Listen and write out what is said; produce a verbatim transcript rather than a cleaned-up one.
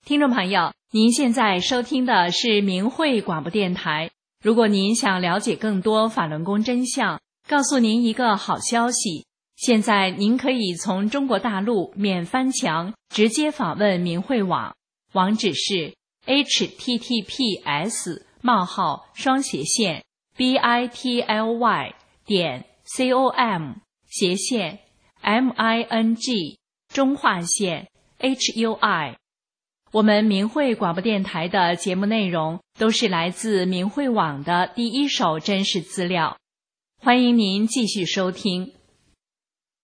听众朋友，您现在收听的是明慧广播电台。如果您想了解更多法轮功真相，告诉您一个好消息，现在您可以从中国大陆免翻墙直接访问明慧网，网址是 h t t p s 冒号双斜线 b i t l y 点 com 斜线 m i n g 中划线 h u i。我们明慧广播电台的节目内容都是来自明慧网的第一手真实资料，欢迎您继续收听。